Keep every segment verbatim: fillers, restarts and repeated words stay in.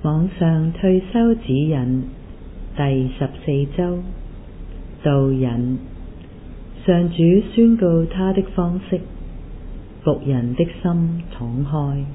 網上退休指引第十四周導引。上主宣告他的方式，僕人的心敞開。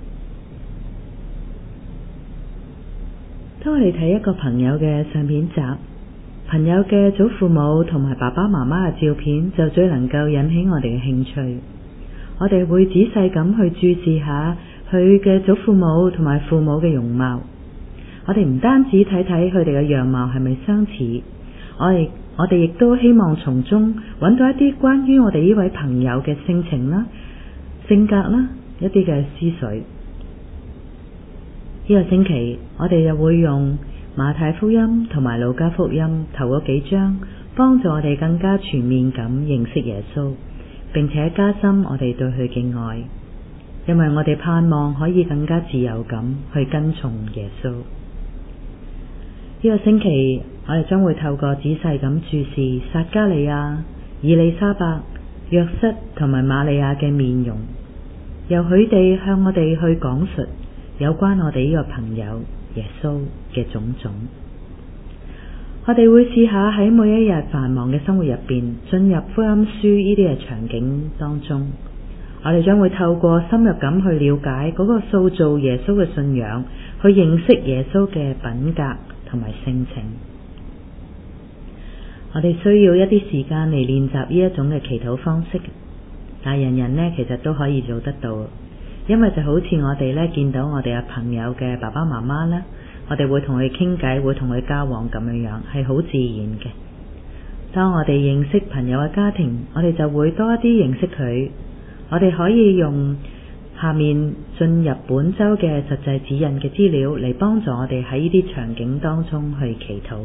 當我哋睇一個朋友嘅相片集，朋友嘅祖父母同埋爸爸媽媽嘅照片就最能夠引起我哋嘅興趣。我哋會仔細咁去注視下佢嘅祖父母同埋父母嘅容貌。我哋唔單止睇睇佢哋嘅樣貌係咪相似，我哋我哋亦都希望從中揾到一啲關於我哋呢位朋友嘅性情啦、性格啦、一啲嘅思緒。呢個星期我哋又會用馬太福音同埋路加福音頭嗰幾章，幫助我哋更加全面咁認識耶穌，並且加深我哋對佢嘅愛，因為我哋盼望可以更加自由咁去跟從耶穌。呢個星期我哋將會透過仔細咁注視撒迦利亞、以利沙伯、約瑟同埋瑪利亞嘅面容，由佢哋向我哋去講述有關我哋呢個朋友耶穌嘅種種。我哋會試下喺每一日繁忙嘅生活入邊，進入福音書呢啲嘅場景當中，我哋將會透過深入咁去了解嗰個塑造耶穌嘅信仰，去認識耶穌嘅品格同埋性情。我哋需要一啲時間嚟練習呢一種嘅祈禱方式，但人人呢其實都可以做得到，因為就好似我哋呢見到我哋嘅朋友嘅爸爸媽媽啦，我哋會同佢傾偈，會同佢交往咁樣樣，係好自然嘅。當我哋認識朋友嘅家庭，我哋就會多一啲認識佢。我哋可以用下面進入本周嘅實際指引嘅資料嚟幫助我哋喺呢啲場景當中去祈禱。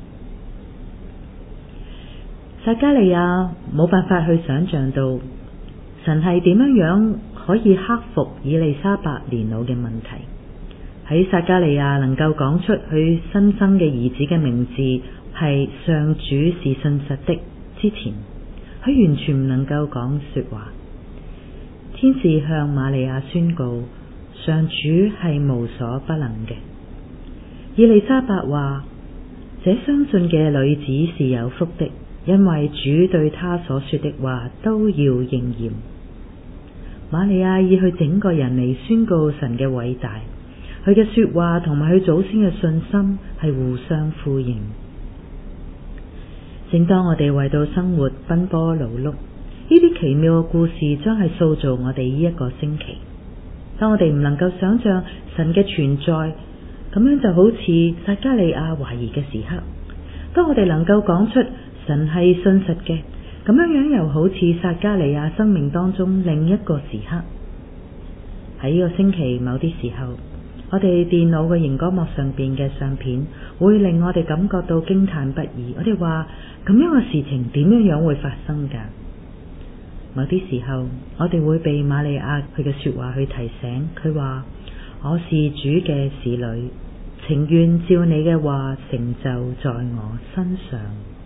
撒迦利亞冇辦法去想象到神係點樣樣可以克服以利沙伯年老嘅問題。喺撒迦利亞能夠講出佢新生嘅兒子嘅名字係上主是信實的之前，佢完全唔能夠講說話。天使向瑪利亞宣告，上主係無所不能嘅。以利沙伯話，這相信嘅女子是有福的，因為主對她所說的話都要應驗。瑪利亞以佢整個人嚟宣告神嘅偉大，佢嘅說話同埋佢祖先嘅信心係互相呼應。正當我哋為到生活奔波勞碌，呢啲奇妙嘅故事將係塑造我哋呢一個星期。當我哋唔能夠想象神嘅存在，咁樣就好似撒迦利亞懷疑嘅時刻；當我哋能夠講出神係信實嘅，咁樣樣又好似撒迦利亞生命當中另一個時刻。喺呢個星期某啲時候，我哋電腦嘅熒光幕上邊嘅相片會令我哋感覺到驚嘆不已。我哋話，咁樣嘅事情點樣樣會發生㗎？某啲時候，我哋會被瑪利亞佢嘅說話去提醒。佢話，我是主嘅使女，情願照你嘅話成就在我身上。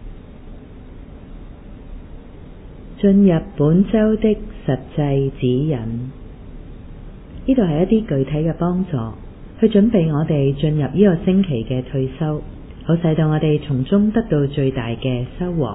進入本周的實際指引，呢度係一啲具體嘅幫助，去準備我哋進入呢個星期嘅退休，好使到我哋從中得到最大嘅收穫。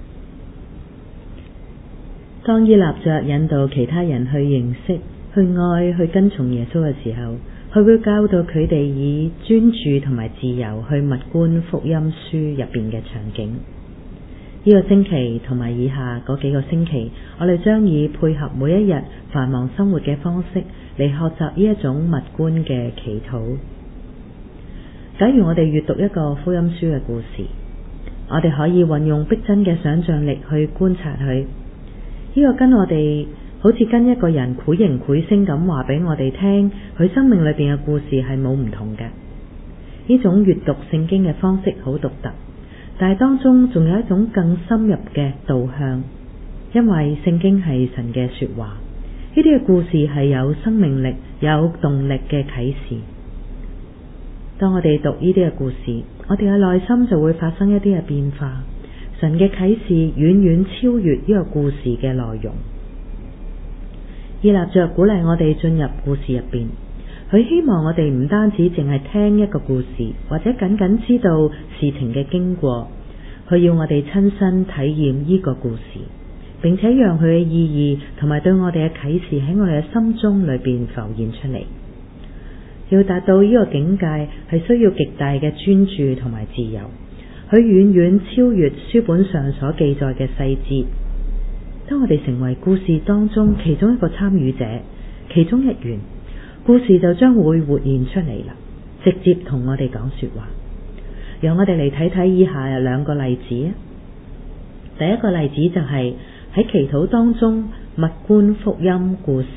當依納爵引導其他人去認識、去愛、去跟從耶穌嘅時候，佢會教導佢哋以專注同埋自由去默觀福音書入邊嘅場景。呢個星期同埋以下嗰幾個星期，我哋將以配合每一日繁忙生活嘅方式嚟學習呢一種默觀嘅祈禱。假如我哋閱讀一個福音書嘅故事，我哋可以運用逼真嘅想象力去觀察佢。呢個跟我哋好似跟一個人繪形繪聲咁話俾我哋聽，佢生命裏邊嘅故事係冇唔同嘅。呢種閱讀聖經嘅方式好獨特，但係當中仲有一種更深入嘅導向，因為聖經係神嘅說話，呢啲嘅故事係有生命力、有動力嘅啟示。當我哋讀呢啲嘅故事，我哋嘅內心就會發生一啲嘅變化。神嘅啟示遠遠超越呢個故事嘅內容。以立着鼓勵我哋進入故事入邊， 佢希望我哋唔單止淨係聽一個故事，或者僅僅知道事情嘅經過，佢要我哋親身體驗呢個故事，並且讓佢嘅意義同埋對我哋嘅啟示喺我哋嘅心中裏邊浮現出嚟。要達到呢個境界，係需要極大嘅專注同埋自由，佢遠遠超越書本上所記載嘅細節。當我哋成為故事當中其中一個參與者，其中一員，故事就將會活現出嚟啦，直接同我哋講說話。讓我哋嚟睇睇以下兩個例子啊。第一個例子就係喺祈禱當中默觀福音故事。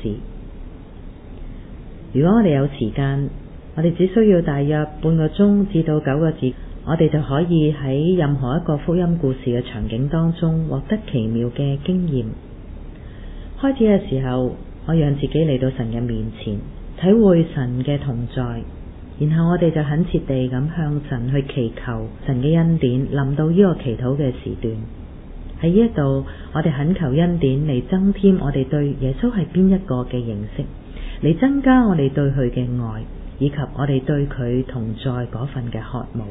如果我哋有時間，我哋只需要大約半個鐘至到九個字，我哋就可以喺任何一個福音故事嘅場景當中獲得奇妙嘅經驗。開始嘅時候，我讓自己嚟到神嘅面前，體會神嘅同在，然後我哋就懇切地咁向神去祈求神嘅恩典臨到呢個祈禱嘅時段。喺呢一度，我哋懇求恩典嚟增添我哋對耶穌係邊一個嘅認識，嚟增加我哋對佢嘅愛，以及我哋對佢同在嗰份嘅渴慕。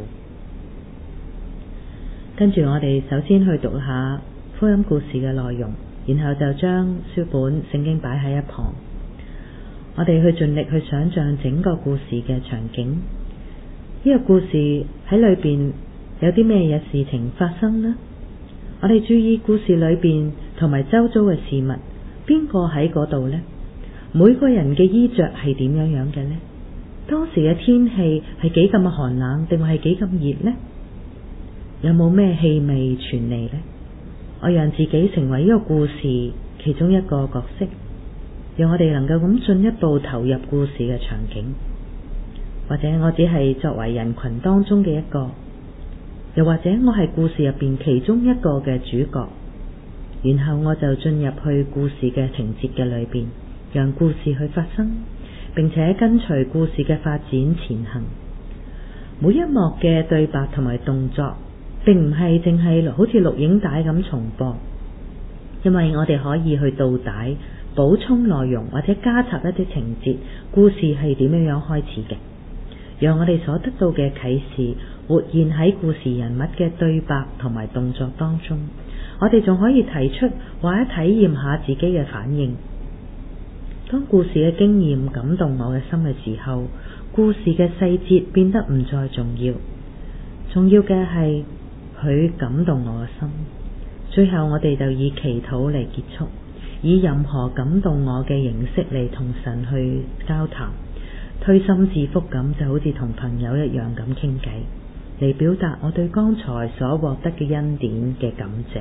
跟住我哋首先去讀下福音故事嘅內容，然後就將書本聖經擺喺一旁，我哋去盡力去想象整個故事嘅場景。呢、這個故事喺裏邊有啲咩嘢事情發生呢？我哋注意故事裏邊同埋周遭嘅事物，邊個喺嗰度呢？每個人嘅衣着係點樣樣嘅呢？當時嘅天氣係幾咁寒冷，定係幾咁熱呢？有冇咩氣味傳嚟呢？我讓自己成為呢個故事其中一個角色，讓我哋能夠咁進一步投入故事嘅場景。或者我只係作為人群當中嘅一個，又或者我係故事入邊其中一個嘅主角，然後我就進入去故事嘅情節嘅裏邊，讓故事去發生，並且跟隨故事嘅發展前行。每一幕嘅對白同埋動作並唔係淨係好似錄影帶咁重播，因為我哋可以去倒帶補充內容，或者加插一啲情節，故事係點樣樣開始嘅，讓我哋所得到嘅啟示活現喺故事人物嘅對白同埋動作當中。我哋仲可以提出或者體驗下自己嘅反應。當故事嘅經驗感動我嘅心嘅時候，故事嘅細節變得唔再重要，重要嘅係佢感動我嘅心。最後我哋就以祈禱嚟結束，以任何感動我嘅形式嚟同神去交談，推心置腹咁，就好似同朋友一樣咁傾偈，嚟表達我對剛才所獲得嘅恩典嘅感謝。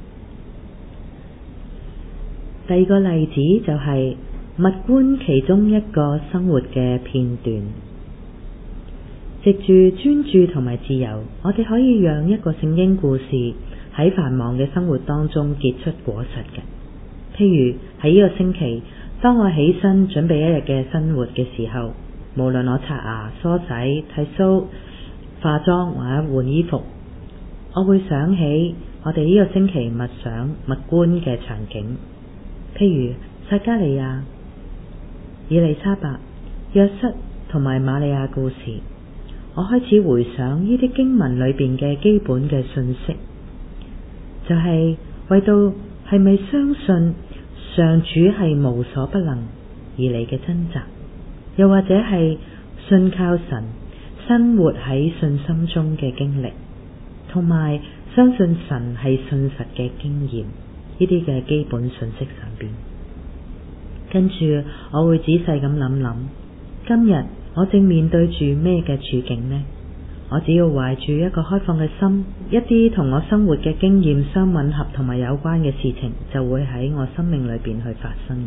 第二個例子就係默觀其中一個生活嘅片段。藉住專注同埋自由，我哋可以讓一個聖經故事喺繁忙嘅生活當中結出果實嘅。譬如喺呢個星期，當我起身準備一日嘅生活嘅時候，無論我刷牙、梳洗、剃鬚、化妝或者換衣服，我會想起我哋呢個星期默想默觀嘅場景。譬如撒迦利亞、以利沙伯、約瑟同埋瑪利亞故事，我開始回想呢啲經文裏邊嘅基本嘅信息，就係、是、為到係咪相信上主係無所不能而嚟嘅掙扎，又或者係信靠神生活喺信心中嘅經歷，同埋相信神係信實嘅經驗，呢啲嘅基本信息上邊。跟住我會仔細咁諗諗，今日我正面對住咩嘅處境呢？我只要懷住一個開放嘅心，一啲同我生活嘅經驗相吻合同埋有關嘅事情，就會喺我生命裏邊去發生。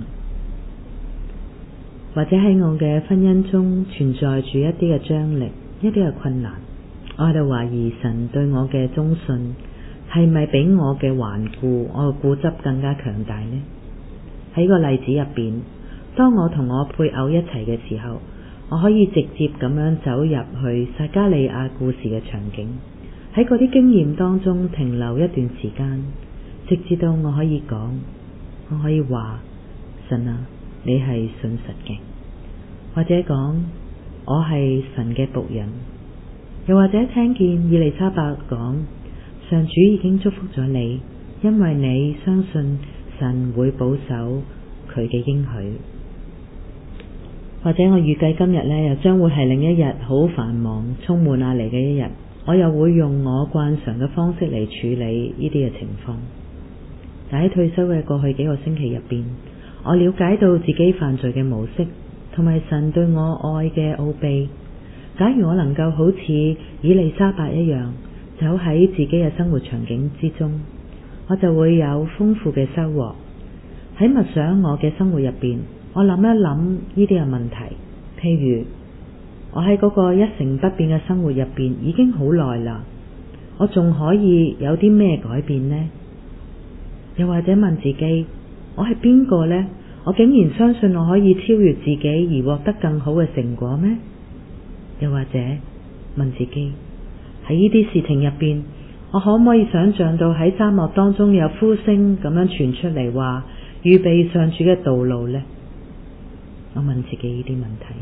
或者喺我嘅婚姻中存在住一啲嘅張力，一啲嘅困難，我喺度懷疑神對我嘅忠信係咪比我嘅頑固、我嘅固執更加強大呢？喺個例子入邊，當我同我配偶一齊嘅時候，我可以直接咁樣走入去撒迦利亞故事嘅場景，喺嗰啲經驗當中停留一段時間，直至到我可以講，我可以話，神啊，你係信實嘅， 或者講我係神嘅僕人，又或者聽見以利沙伯講上主已經祝福咗你，因為你相信神會保守佢嘅應許。或者我預計今日呢又將會係另一日好繁忙充滿壓力嘅一日，我又會用我慣常嘅方式嚟處理呢啲嘅情況。但喺退休嘅過去幾個星期入邊，我了解到自己犯罪嘅模式，同埋神對我愛嘅奧秘。假如我能夠好似以利沙伯一樣，走喺自己嘅生活場景之中，我就會有豐富嘅收穫。喺默想我嘅生活入邊，我諗一諗呢啲嘅問題，譬如我喺嗰個一成不變嘅生活入邊已經好耐啦，我仲可以有啲咩改變呢？又或者問自己，我係邊個呢？我竟然相信我可以超越自己而獲得更好嘅成果咩？又或者問自己，喺呢啲事情入邊，我可唔可以想象到喺沙漠當中有呼聲咁樣傳出嚟，話預備上主嘅道路呢？我問自己呢啲問題。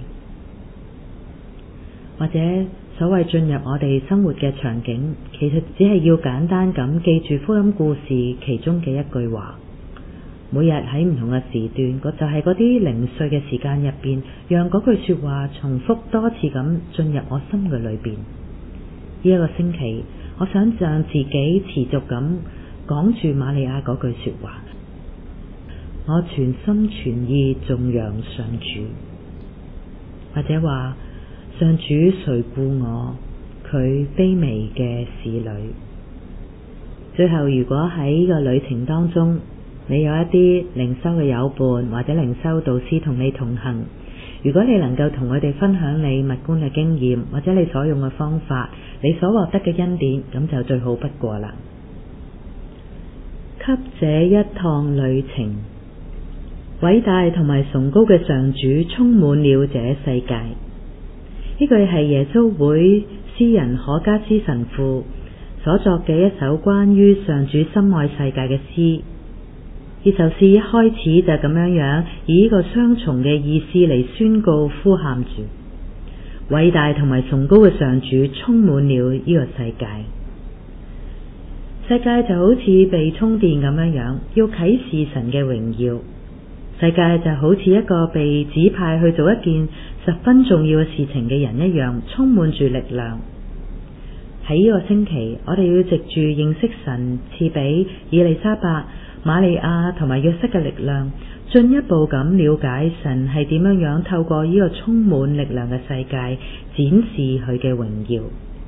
或者所謂進入我哋生活嘅場景，其實只係要簡單咁記住福音故事其中嘅一句話，每日喺唔同嘅時段，就係嗰啲零碎嘅時間入邊，讓嗰句說話重複多次咁進入我心嘅裏邊。呢一個星期，我想讓自己持續咁講住瑪利亞嗰句說話，我全心全意頌揚上主，或者話上主垂顧我，佢卑微嘅使女。最後，如果喺呢個旅程當中，你有一啲靈修嘅友伴或者靈修導師同你同行，如果你能夠同佢哋分享你默觀嘅經驗，或者你所用嘅方法，你所獲得嘅恩典，咁就最好不過啦。給這一趟旅程，偉大同埋崇高嘅上主充滿了這世界。呢句係耶穌會詩人可加斯神父所作嘅一首關於上主深愛世界嘅詩。呢首詩一開始就咁樣樣，以呢個雙重嘅意思嚟宣告呼喊住偉大同埋崇高嘅上主充滿了呢個世界。世界就好似被充電咁樣樣，要啟示神嘅榮耀。世界就好似一個被指派去做一件十分重要嘅事情嘅人一樣，充滿住力量。喺呢個星期，我哋要藉住認識神賜俾以利沙伯、瑪利亞同埋約瑟嘅力量，進一步咁了解神係點樣樣透過呢個充滿力量嘅世界展示佢嘅榮耀。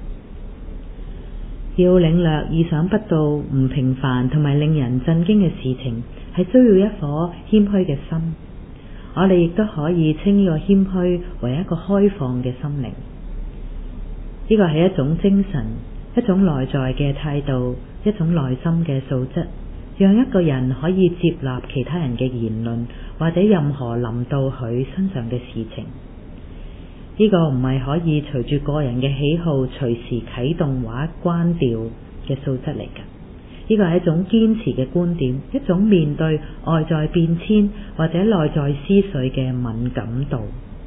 要領略意想不到、唔平凡同埋令人震驚嘅事情，係需要一顆謙虛嘅心。我哋亦都可以稱呢個謙虛為一個開放嘅心靈。呢個係一種精神，一種內在嘅態度，一種內心嘅素質，讓一個人可以接納其他人嘅言論，或者任何臨到佢身上嘅事情。呢個唔係可以隨住個人嘅喜好隨時啟動或關掉嘅素質嚟㗎。呢個係一種堅持嘅觀點，一種面對外在變遷或者內在思緒嘅敏感度。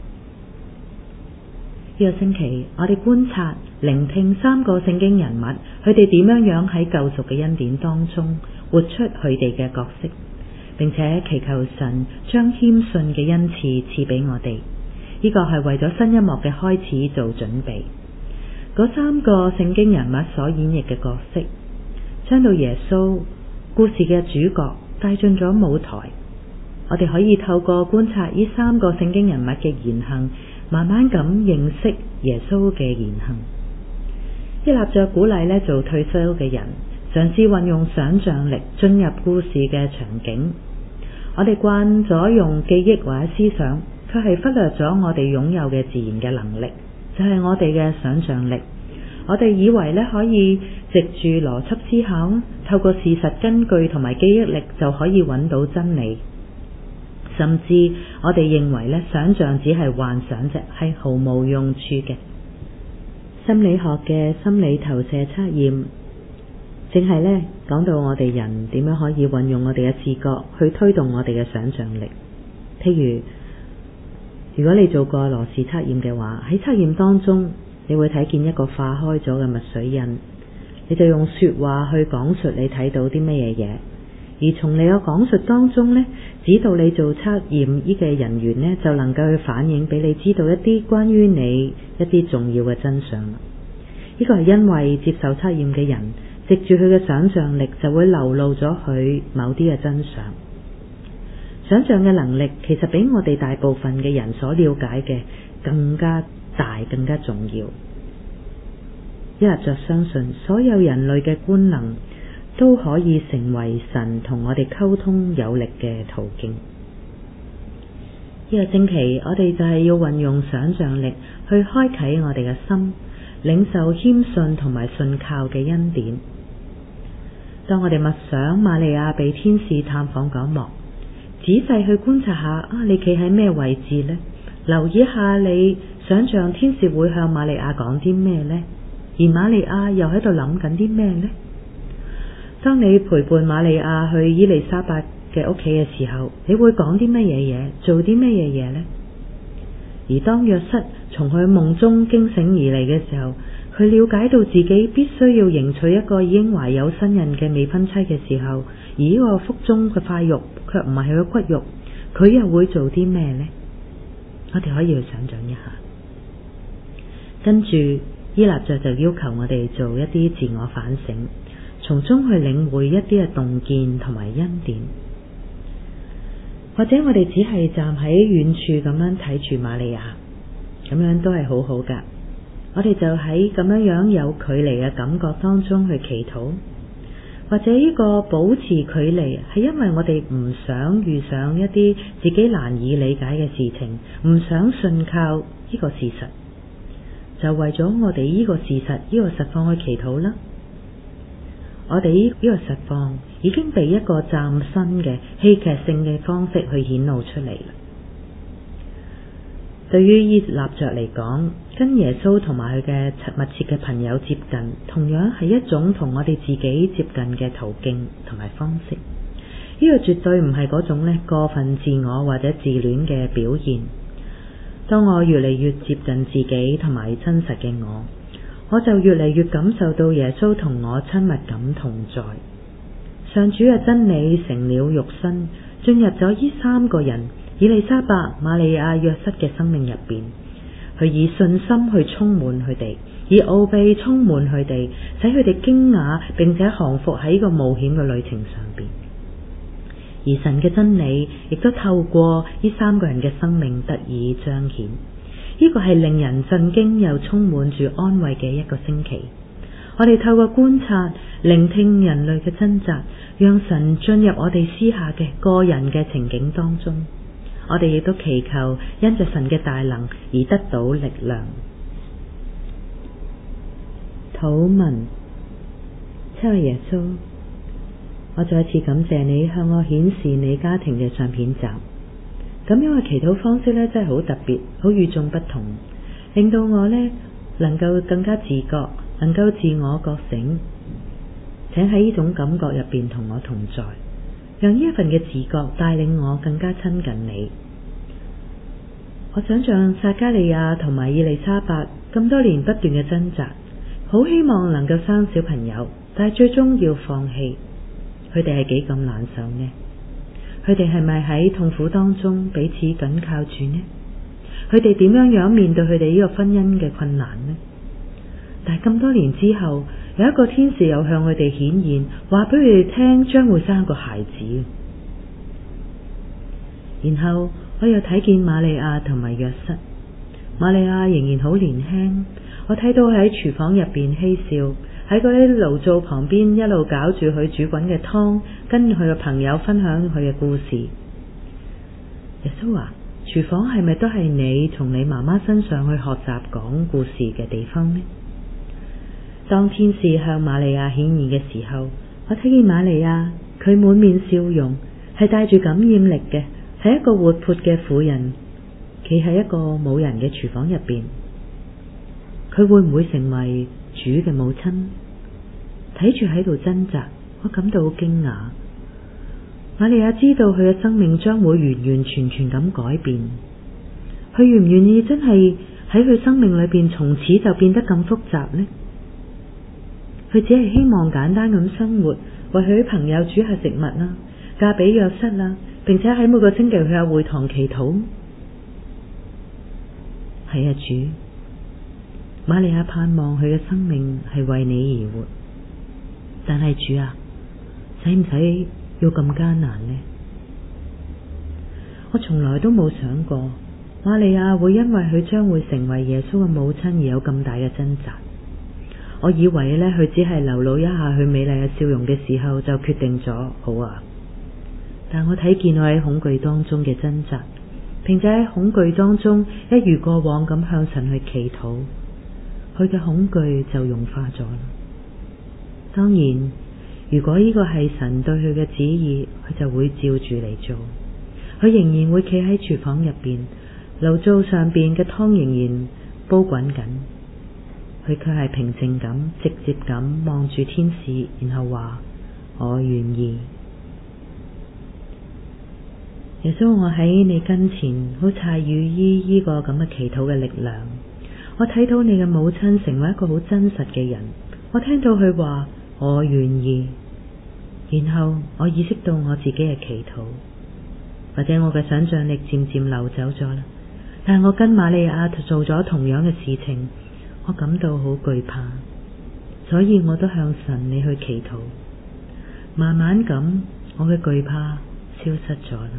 呢個星期，我哋觀察、聆聽三個聖經人物，佢哋點樣樣喺救贖嘅恩典當中活出佢哋嘅角色，並且祈求神將謙遜嘅恩賜賜俾我哋。呢個係為咗新一幕嘅開始做準備。嗰三個聖經人物所演繹嘅角色，將到耶穌故事嘅主角帶進咗舞台。我哋可以透過觀察呢三個聖經人物嘅言行，慢慢咁認識耶穌嘅言行。一立着鼓勵咧做退休嘅人，嘗試運用想象力進入故事嘅場景。我哋慣咗用記憶或者思想，卻係忽略咗我哋擁有嘅自然嘅能力，就係我哋嘅想象力。我哋以為咧可以藉住邏輯思考，透過事實根據同埋記憶力就可以揾到真理。甚至我哋認為咧，想象只係幻想啫，係毫無用處嘅。心理學嘅心理投射測驗，正係咧講到我哋人點樣可以運用我哋嘅視覺去推動我哋嘅想象力。譬如， 如果你做過羅氏測驗嘅話，喺測驗當中你會睇見一個化開咗嘅墨水印，你就用說話去講述你睇到啲乜嘢嘢，而從你嘅講述當中呢，指導你做測驗呢嘅人員呢，就能夠去反映俾你知道一啲關於你一啲重要嘅真相啦。呢個係因為接受測驗嘅人藉住佢嘅想象力就會流露咗佢某啲嘅真相。想象嘅能力其實比我哋大部分嘅人所了解嘅更加大，更加重要。伊納爵相信所有人類嘅官能都可以成為神同我哋溝通有力嘅途徑。呢個星期我哋就係要運用想象力去開啟我哋嘅心，領受謙遜同埋信靠嘅恩典。當我哋默想瑪利亞被天使探訪嗰一幕，仔細去觀察下啊，你企喺咩位置呢？留意下你想象天使會向瑪利亞講啲咩呢？而瑪利亞又喺度諗緊啲咩呢？當你陪伴瑪利亞去伊麗莎白嘅屋企嘅時候，你會講啲乜嘢嘢，做啲乜嘢嘢呢？而當約瑟從佢夢中驚醒而嚟嘅時候，佢了解到自己必須要迎娶一個已經懷有身孕嘅未婚妻嘅時候，而呢個腹中嘅塊肉卻唔係佢嘅骨肉，佢又會做啲咩呢？我哋可以去想象一下。跟住伊納爵就要求我哋做一啲自我反省，從中去領會一啲嘅洞見同埋恩典。或者我哋只係站喺遠處咁樣睇住瑪利亞，咁樣都係好好噶。我哋就喺咁樣樣有距離嘅感覺當中去祈禱，或者呢個保持距離係因為我哋唔想遇上一啲自己難以理解嘅事情，唔想信靠呢個事實，就為咗我哋呢個事實呢個實況去祈禱啦。我哋呢個實況已經被一個嶄新嘅戲劇性嘅方式去顯露出嚟啦。對於伊納爵嚟講，跟耶穌同埋佢嘅密切嘅朋友接近，同樣係一種同我哋自己接近嘅途徑同埋方式。呢個絕對唔係嗰種咧過分自我或者自戀嘅表現。當我越嚟越接近自己同埋真實嘅我，我就越嚟越感受到耶穌同我親密感同在。上主嘅真理成了肉身，進入咗呢三個人以利沙伯、瑪利亞、約瑟嘅生命入邊，佢以信心去充滿佢哋，以奧秘充滿佢哋，使佢哋驚訝並且降服喺呢個冒險嘅旅程上邊。而神嘅真理亦都透過呢三個人嘅生命得以彰顯。呢個係令人震驚又充滿住安慰嘅一個星期。我哋透過觀察、聆聽人類嘅掙扎，讓神進入我哋私下嘅個人嘅情景當中。我哋亦都祈求因着神嘅大能而得到力量。禱文，親愛耶穌，我再次感謝你向我顯示你家庭嘅相片集。咁樣嘅祈禱方式咧，真係好特別，好與眾不同，令到我咧能夠更加自覺，能夠自我覺醒。請喺呢種感覺入邊同我同在，讓呢一份嘅自覺帶領我更加親近你。我想象撒加利亞同埋以利沙伯咁多年不斷嘅掙扎，好希望能夠生小朋友，但係最終要放棄。佢哋係幾咁難受呢？佢哋係咪喺痛苦當中彼此緊靠住呢？佢哋點樣樣面對佢哋呢個婚姻嘅困難呢？但係咁多年之後，有一個天使又向佢哋顯現，話俾佢哋聽將會生一個孩子。然後我又睇見瑪利亞同埋約瑟。瑪利亞仍然好年輕，我睇到佢喺廚房入邊嬉笑，喺嗰啲爐灶旁邊一路攪住佢煮滾嘅湯，跟佢嘅朋友分享佢嘅故事。耶穌話：廚房係咪都係你從你媽媽身上去學習講故事嘅地方呢？當天使向瑪利亞顯現嘅時候，我睇見瑪利亞，佢滿面笑容，係帶住感染力嘅，係一個活潑嘅婦人，企喺一個冇人嘅廚房入邊。佢會唔會成為主嘅母親？睇住喺度掙扎，我感到好驚訝。瑪利亞知道佢嘅生命將會完完全全咁改變， 佢願唔願意真係喺佢生命裏邊從此就變得咁複雜呢？佢只係希望簡單咁生活，為佢啲朋友煮下食物啦，嫁俾約瑟啦，並且喺每個星期去下會堂祈禱。係啊，主，瑪利亞盼望佢嘅生命係為你而活，但係主啊，使唔使要咁艱難呢？我從來都冇想過瑪利亞會因為佢將會成為耶穌嘅母親而有咁大嘅掙扎。我以為呢，佢只係流露一下佢美麗嘅笑容嘅時候就決定咗好啊，但我睇見佢喺恐懼當中嘅掙扎，並且喺恐懼當中一如過往咁向神去祈禱，佢嘅恐懼就融化咗啦。當然，如果呢個係神對佢嘅旨意，佢就會照住嚟做。佢仍然會企喺廚房入邊，爐灶上邊嘅湯仍然煲滾緊，佢卻係平靜咁、直接咁望住天使，然後話：我願意。耶穌，我喺你跟前好察與依呢個咁嘅祈禱嘅力量。我睇到你嘅母親成為一個好真實嘅人，我聽到佢話我願意，然後我意識到我自己嘅祈禱，或者我嘅想象力漸漸流走咗啦。但係我跟瑪利亞做咗同樣嘅事情，我感到好懼怕，所以我都向神你去祈禱。慢慢咁，我嘅懼怕消失咗啦。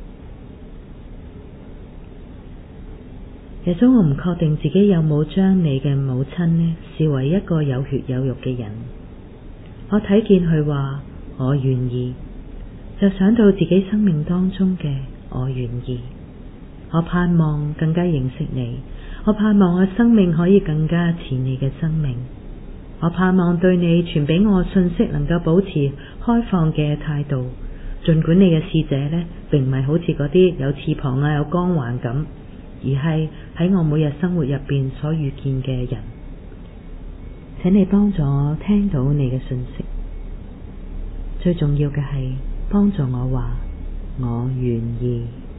耶穌，我唔確定自己有冇將你嘅母親呢視為一個有血有肉嘅人。我睇見佢話我願意，就想到自己生命當中嘅我願意。我盼望更加認識你，我盼望我生命可以更加似你嘅生命。我盼望對你傳俾我信息能夠保持開放嘅態度，盡管你嘅使者呢並唔係好似嗰啲有翅膀啊有光環咁，而係喺我每日生活入邊所遇見嘅人。請你幫助我聽到你嘅信息，最重要嘅係幫助我話我願意。